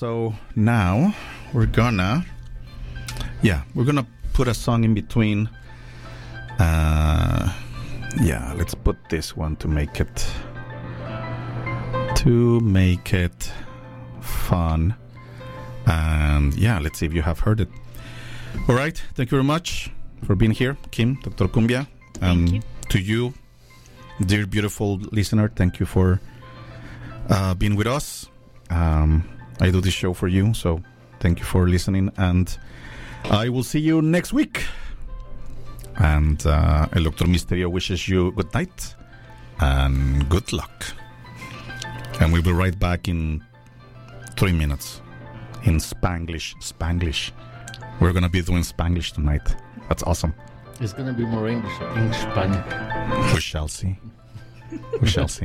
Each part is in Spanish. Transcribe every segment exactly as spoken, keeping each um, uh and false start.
so now we're gonna, yeah, we're gonna put a song in between. Uh, yeah, let's put this one to make it, to make it fun. And yeah, let's see if you have heard it. All right, thank you very much for being here, Kim, Doctor Cumbia. Um, thank you. To you, dear beautiful listener, thank you for uh, being with us. Um, I do this show for you, so thank you for listening, and I will see you next week. And uh, El Doctor Misterio wishes you good night and good luck. And we'll be right back in three minutes in Spanglish. Spanglish. We're going to be doing Spanglish tonight. That's awesome. It's going to be more English, English Spanish. We shall see. We shall see.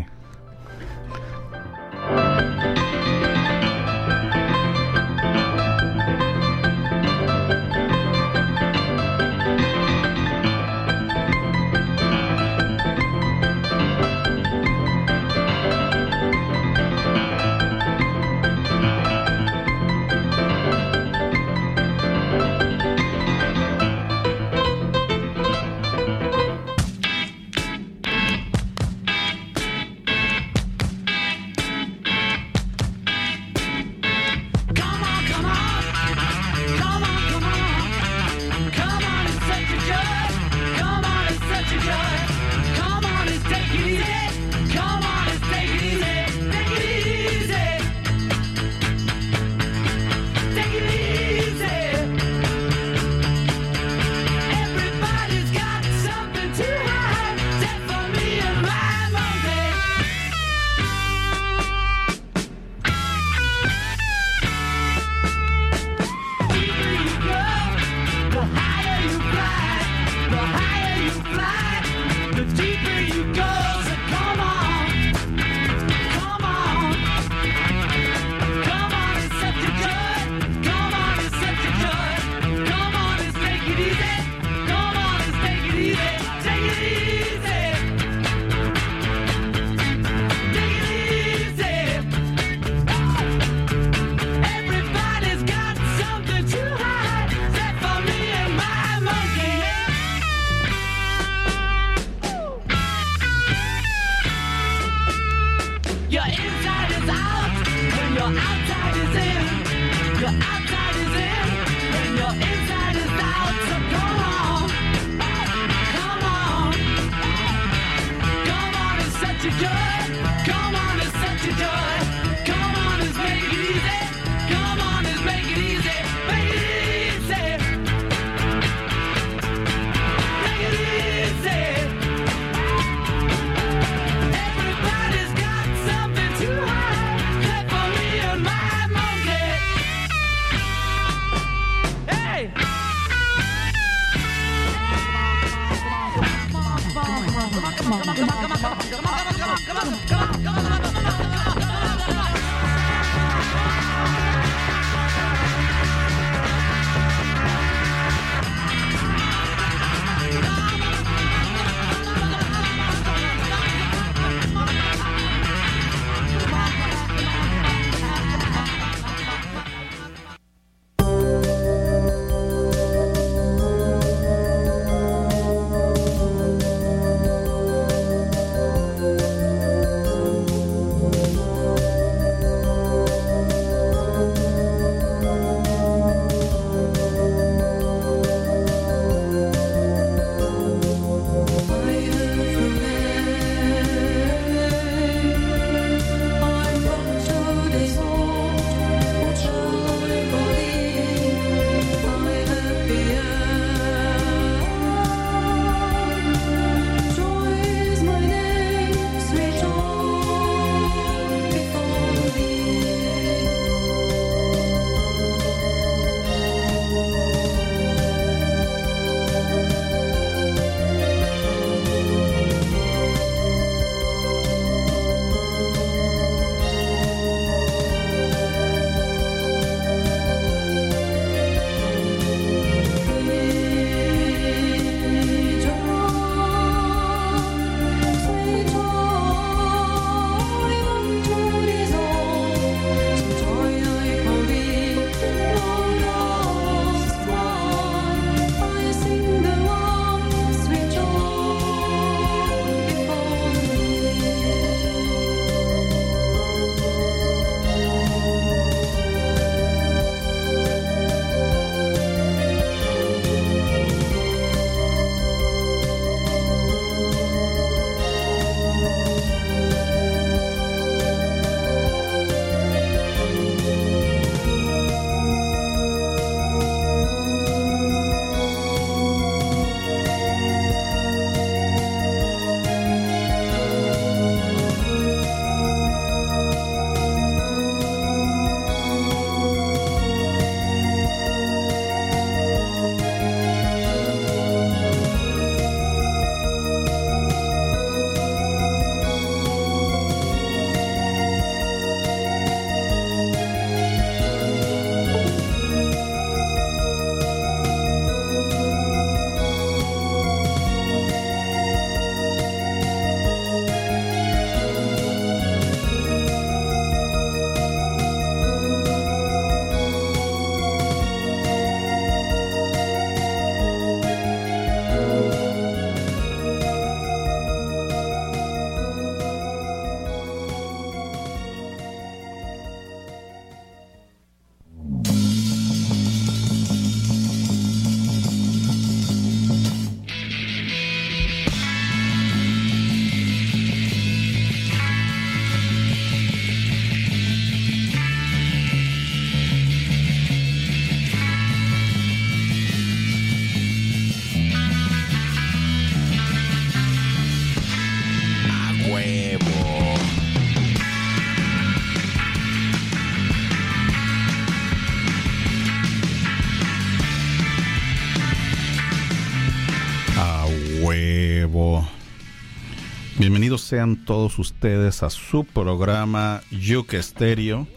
huevo. Bienvenidos sean todos ustedes a su programa Yuke Stereo.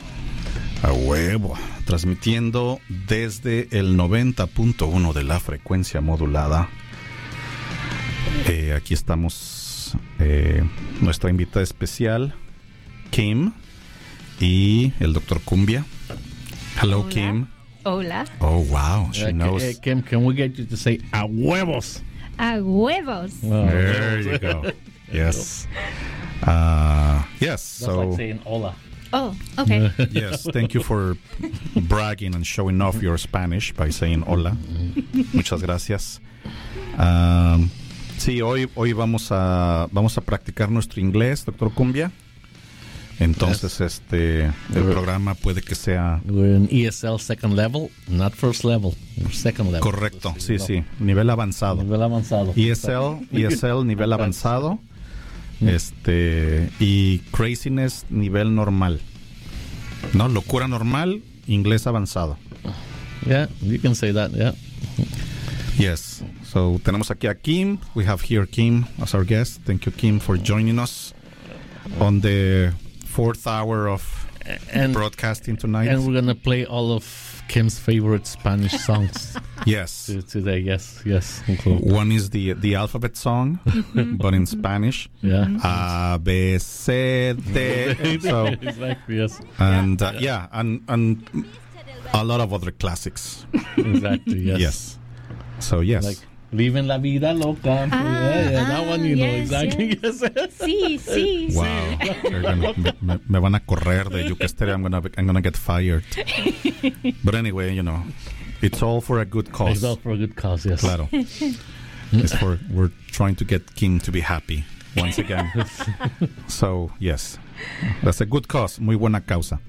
A huevo. Transmitiendo desde el noventa punto uno de la frecuencia modulada. Eh, aquí estamos. Eh, nuestra invitada especial, Kim, y el doctor Cumbia. Hello, Hola. Kim. Hola. Oh, wow. She Uh, knows. K- uh, Kim, can we get you to say a huevos? A huevos. Wow. There you go. Yes. Uh, yes. That's So, like saying hola. Oh, okay. yes. Thank you for bragging and showing off your Spanish by saying hola. Muchas gracias. Um, sí, hoy, hoy vamos a vamos a practicar nuestro inglés, doctor Cumbia. Entonces, este, el programa puede que sea We're in E S L second level, not first level. We're second level. correcto. Sí, sí. Nivel avanzado. Nivel avanzado. E S L, E S L nivel avanzado. Este y craziness nivel normal. ¿No? Locura normal, inglés avanzado. Yeah, you can say that, yeah. Yes. So tenemos aquí a Kim. We have here Kim as our guest. Thank you, Kim, for joining us on the fourth hour of And, broadcasting tonight. and we're going to play all of Kim's favorite Spanish songs Yes. to, today. Yes, yes. Include. One is the the alphabet song, but in Spanish. Yeah. A, B, C, D. So, Exactly, yes. and uh, yeah, and and a lot of other classics. Exactly, yes. Yes. So yes. Like Living La Vida Loca. Ah, yeah, yeah, that ah, one you know yes, exactly. Yes. Sí, sí. Wow. They're gonna- me, me- me van a correr de Yuke Stereo. I'm gonna I'm gonna get fired. But anyway, you know, it's all for a good It's cause. all for a good cause, yes. Claro. It's for we're trying to get Kim to be happy once again. So yes, that's a good cause. Muy buena causa.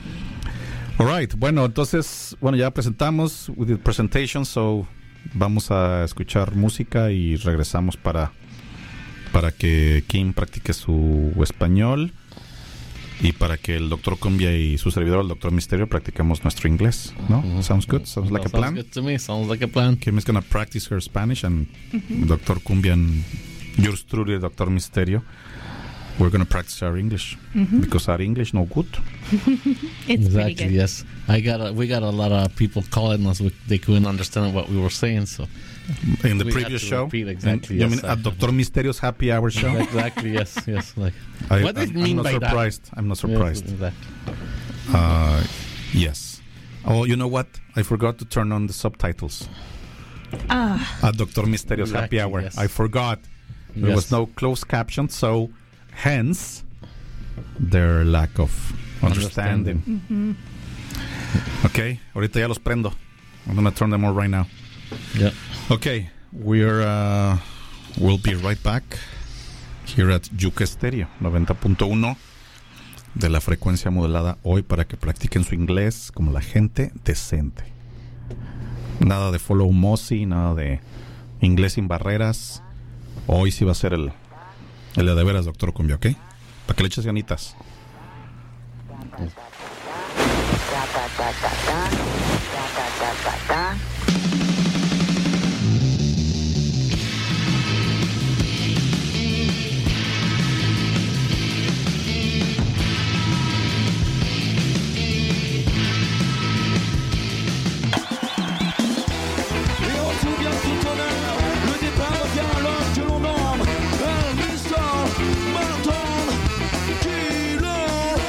All right. Bueno, entonces, bueno, ya presentamos with the presentation, so vamos a escuchar música y regresamos para para que Kim practique su español y para que el doctor Cumbia y su servidor, el doctor Misterio, practiquemos nuestro inglés, ¿no? Sounds good? Sounds like a Sounds plan? good to me. Sounds like a plan. Kim is going to practice her Spanish and doctor Cumbia and yours truly, doctor Misterio, we're going to practice our English because our English no good. It's Exactly, pretty good. yes. I got a, we got a lot of people calling us. We, they couldn't understand what we were saying, so In the We previous had to show, repeat exactly, you yes, mean I- at Doctor Misterio's Happy Hour show? exactly, yes, yes. Like I, what does it I'm, mean I'm not by that? surprised. I'm not surprised. Yes, exactly. Uh, yes. Oh, you know what? I forgot to turn on the subtitles Ah, at Doctor Misterio's Exactly, Happy Hour. yes. I forgot. There was Yes. no closed caption, so hence their lack of understanding. Okay, ahorita ya los prendo. I'm gonna turn them on right now. Yeah. Okay, we're uh, we'll be right back here at Yuke Stereo noventa punto uno de la frecuencia modulada hoy para que practiquen su inglés como la gente decente. Nada de follow Mossy, nada de inglés sin barreras. Hoy sí va a ser el el de de veras, doctor Cumbia, ¿ok? Para que le eches ganitas. Et on se souvient tout honneur, le départ vient alors que l'on nomme Mister Martin Killer.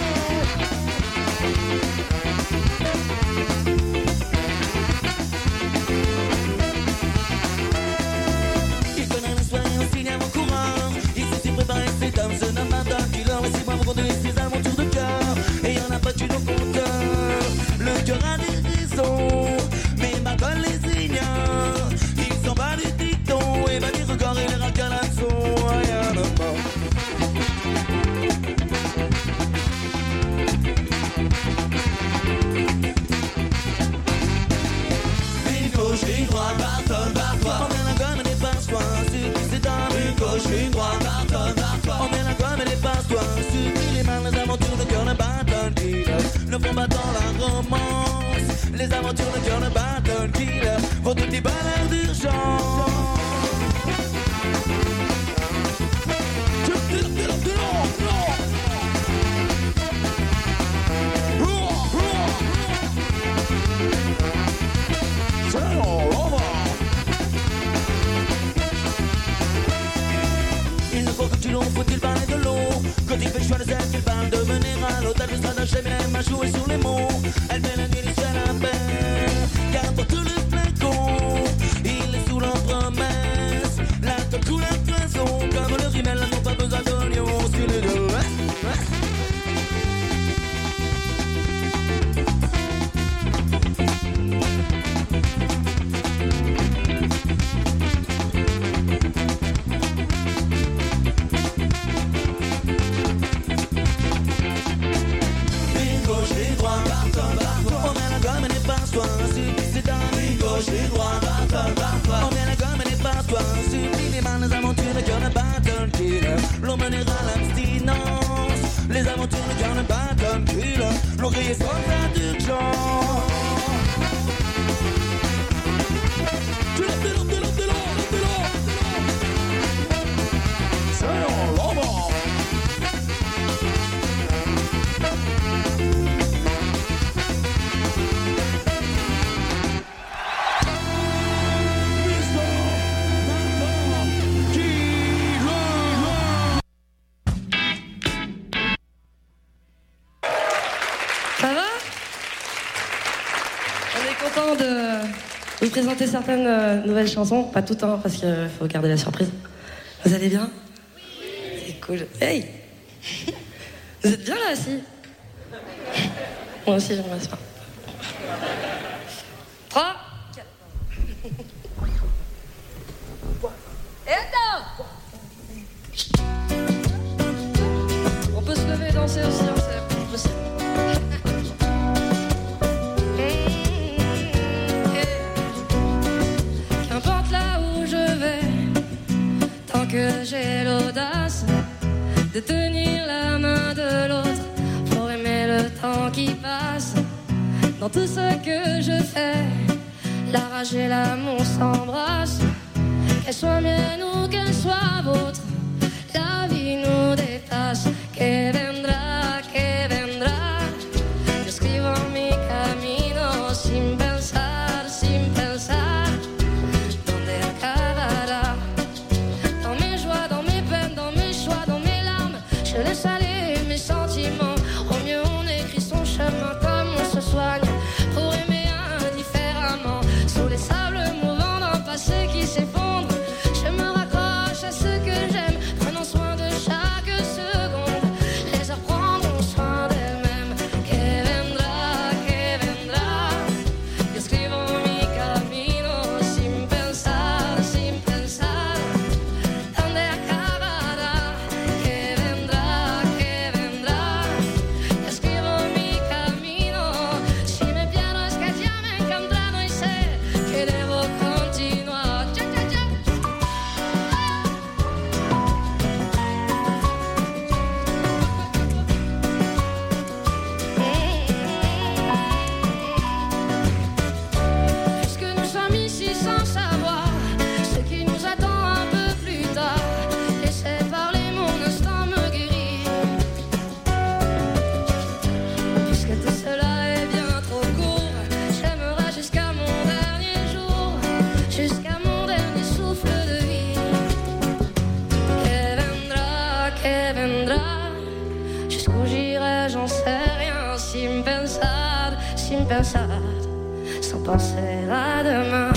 Il connaît l'histoire et aussi bien mon courant. Il sait s'y préparer, c'est un jeune homme Martin Killer. Et si bravo conduit ses aventures de cœur. Et y'en a pas tu nos compteurs. Le cœur a des raisons, mais Martin les ignore. Ils sont pas des dictons, et bah des records et les racalassons. Rien de mort. Une gauche, une droite, Barton, Barton. On est là comme des passoires, suffit c'est un. Une gauche, une droite, Barton, Barton. On est là comme des passoires, suffit les mains, les aventures de cœur de Barton Killer ne font pas dans la romance. Les aventures de cœur de Barton Killer font toutes des balades d'urgence. elle qu'il parle de venir à l'hôtel du stratagème. Elle aime à jouer sur les mots. Elle fait la nuit du ciel à peine. Car pour tout le flacon, il est sous leur promesse. La top coule à poison, comme le rimel, elles n'ont pas besoin d'oignons. Sur les deux, ouais, ouais. Gauche et droite, on vient la gomme et les patois. Sublime les mains, les aventures, le cœur ne battle killer. L'on mènera l'abstinence. Les aventures, le cœur ne battle killer. L'on criait sans traduction. Tu l'as, tu l'as, tu l'as, tu l'as, tu l'as. C'est un roman. De vous présenter certaines euh, nouvelles chansons, pas toutes hein, parce qu'il faut garder la surprise. Vous allez bien? Oui. C'est cool. Hey. Vous êtes bien là, si? Moi aussi, je me m'assois. Trois, quatre. Et attends. On peut se lever et danser aussi, hein, c'est possible. Que j'ai l'audace de tenir la main de l'autre pour aimer le temps qui passe. Dans tout ce que je fais, la rage et l'amour s'embrassent. Qu'elle soit mienne ou qu'elle soit vôtre, la vie nous dépasse. Que vendrá, que vendrá. Yo escribo mi camino sin pensar, sin pensar dónde acabará. Je laisse aller mes sentiments. Au mieux on écrit son chemin comme on se soigne pour aimer indifféremment. Sous les sables mouvants d'un passé qui s'effondre, je me raccroche à ce que j'aime, prenant soin de chaque seconde. Les heures prendront soin d'elles-mêmes. Que vendrá, que vendrá. Yo escribo mi camino sin pensar, sin pensar dónde acabará. Que vendrá. Sin pensar, sin pensar, sans penser à demain.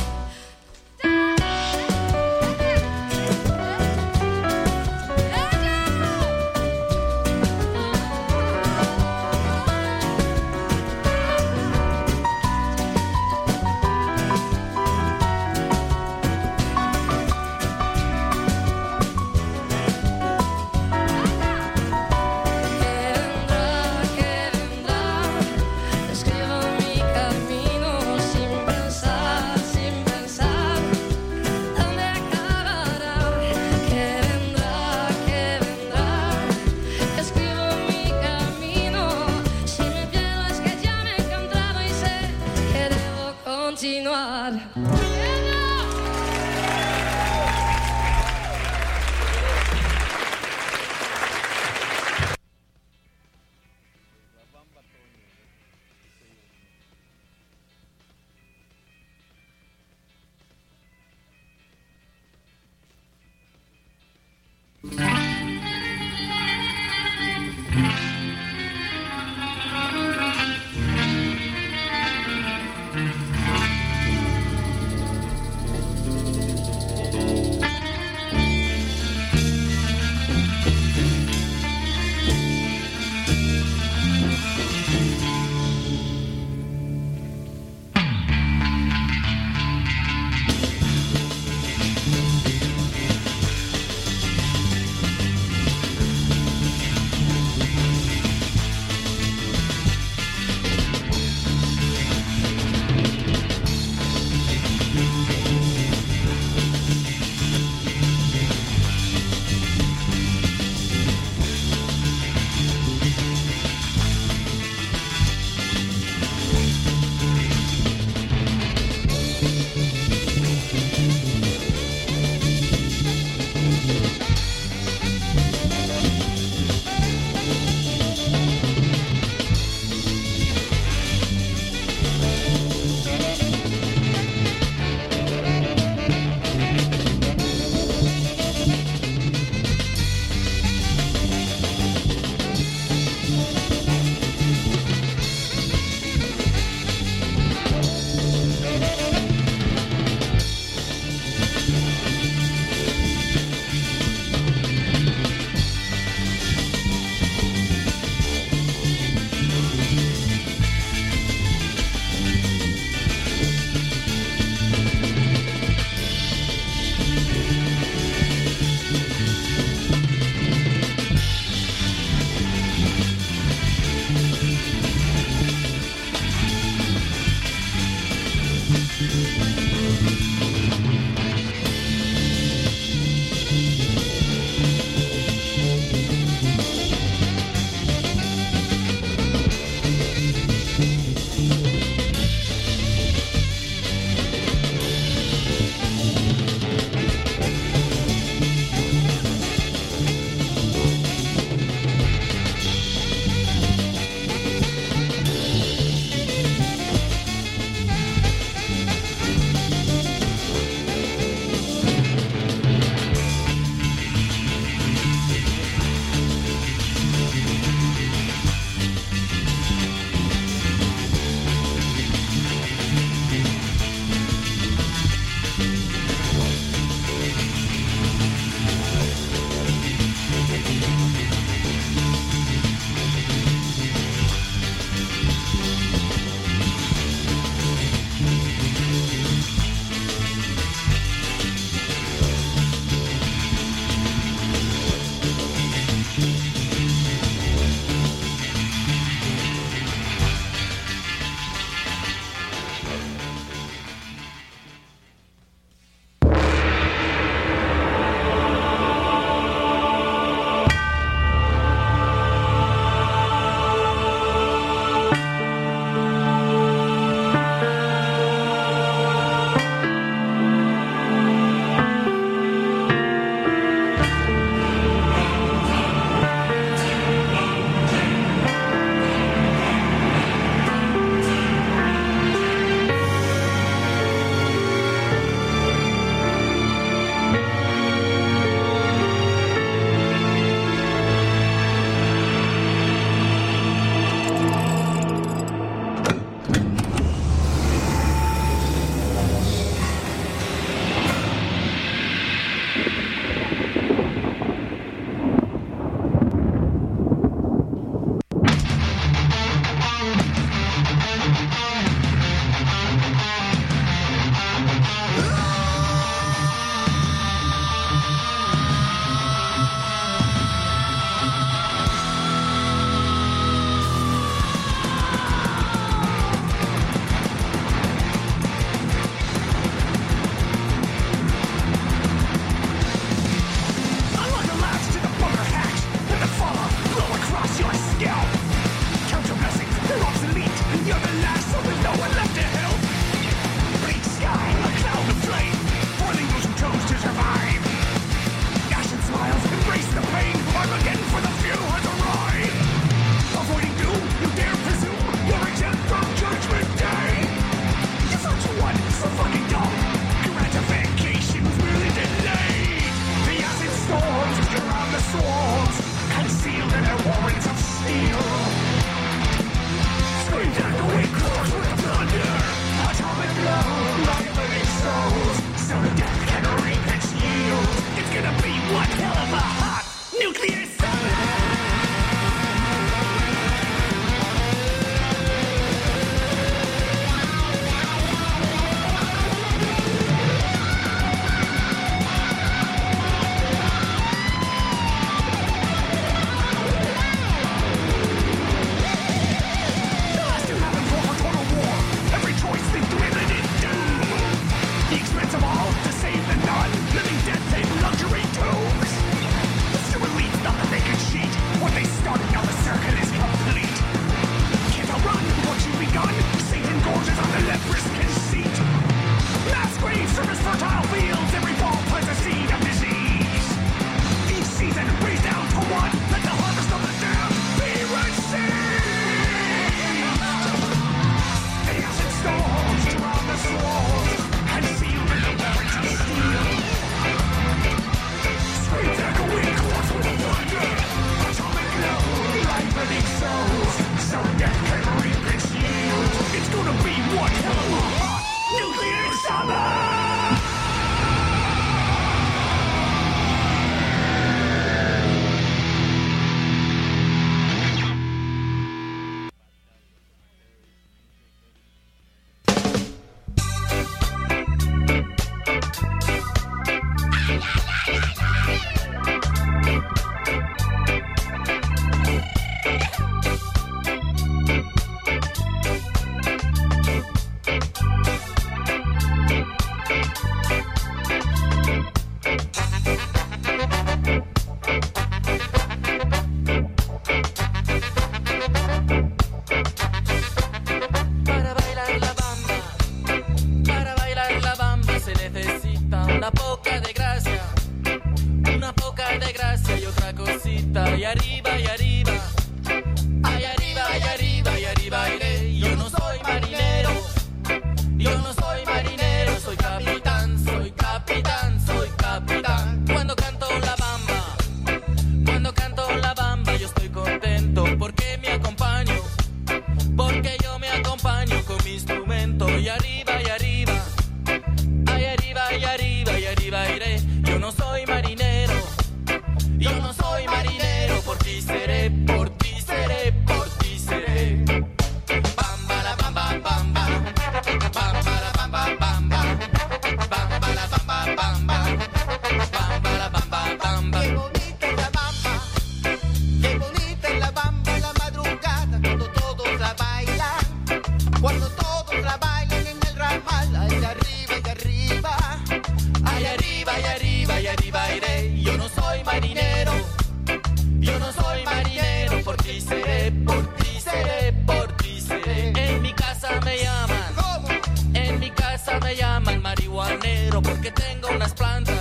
que tengo unas plantas